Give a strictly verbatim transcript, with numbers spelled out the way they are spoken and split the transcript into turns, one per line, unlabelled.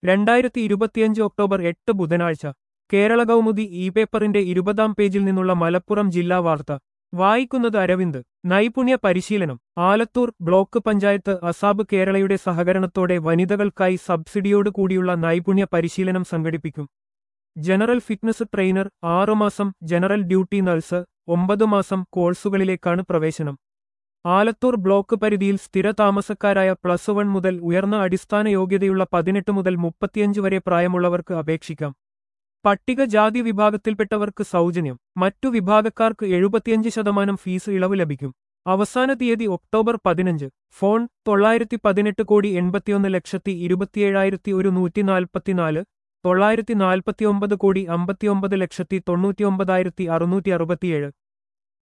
രണ്ടായിരത്തി ഇരുപത്തിയഞ്ച് ഒക്ടോബർ എട്ട് ബുധനാഴ്ച കേരള കൗമുദി ഇ പേപ്പറിന്റെ ഇരുപതാം പേജിൽ നിന്നുള്ള മലപ്പുറം ജില്ലാ വാർത്ത വായിക്കുന്നത് അരവിന്ദ്. നൈപുണ്യ പരിശീലനം. ആലത്തൂർ ബ്ലോക്ക് പഞ്ചായത്ത് അസാബ് കേരളയുടെ സഹകരണത്തോടെ വനിതകൾക്കായി സബ്സിഡിയോട് കൂടിയുള്ള നൈപുണ്യ പരിശീലനം സംഘടിപ്പിക്കും. ജനറൽ ഫിറ്റ്നസ് ട്രെയിനർ ആറുമാസം, ജനറൽ ഡ്യൂട്ടി നഴ്സ് ഒമ്പത് മാസം കോഴ്സുകളിലേക്കാണ് പ്രവേശനം. ആലത്തൂർ ബ്ലോക്ക് പരിധിയിൽ സ്ഥിര താമസക്കാരായ പ്ലസ് വൺ മുതൽ ഉയർന്ന അടിസ്ഥാന യോഗ്യതയുള്ള പതിനെട്ട് മുതൽ മുപ്പത്തിയഞ്ച് വരെ പ്രായമുള്ളവർക്ക് അപേക്ഷിക്കാം. പട്ടികജാതി വിഭാഗത്തിൽപ്പെട്ടവർക്ക് സൗജന്യം. മറ്റു വിഭാഗക്കാർക്ക് എഴുപത്തിയഞ്ച് ശതമാനം ഫീസ് ഇളവ് ലഭിക്കും. അവസാന തീയതി ഒക്ടോബർ പതിനഞ്ച്. ഫോൺ തൊള്ളായിരത്തി പതിനെട്ട് കോടി എൺപത്തിയൊന്ന് ലക്ഷത്തി ഇരുപത്തിയേഴായിരത്തി ഒരു നൂറ്റി നാൽപ്പത്തിനാല് തൊള്ളായിരത്തി നാൽപ്പത്തിയൊമ്പത് കോടി അമ്പത്തിയൊമ്പത് ലക്ഷത്തി തൊണ്ണൂറ്റിയൊമ്പതായിരത്തി അറുന്നൂറ്റി അറുപത്തിയേഴ്.